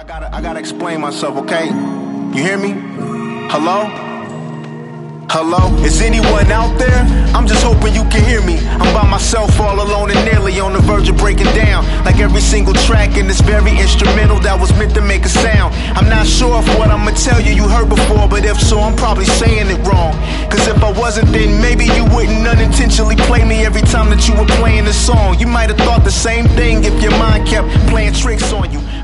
I gotta explain myself, okay? You hear me? Hello? Hello? Is anyone out there? I'm just hoping you can hear me. I'm by myself, all alone and nearly on the verge of breaking down. Like every single track in this very instrumental that was meant to make a sound. I'm not sure if what I'ma tell you heard before, but if so, I'm probably saying it wrong. Cause if I wasn't, then maybe you wouldn't unintentionally play me every time that you were playing this song. You might have thought the same thing if your mind kept playing tricks on you.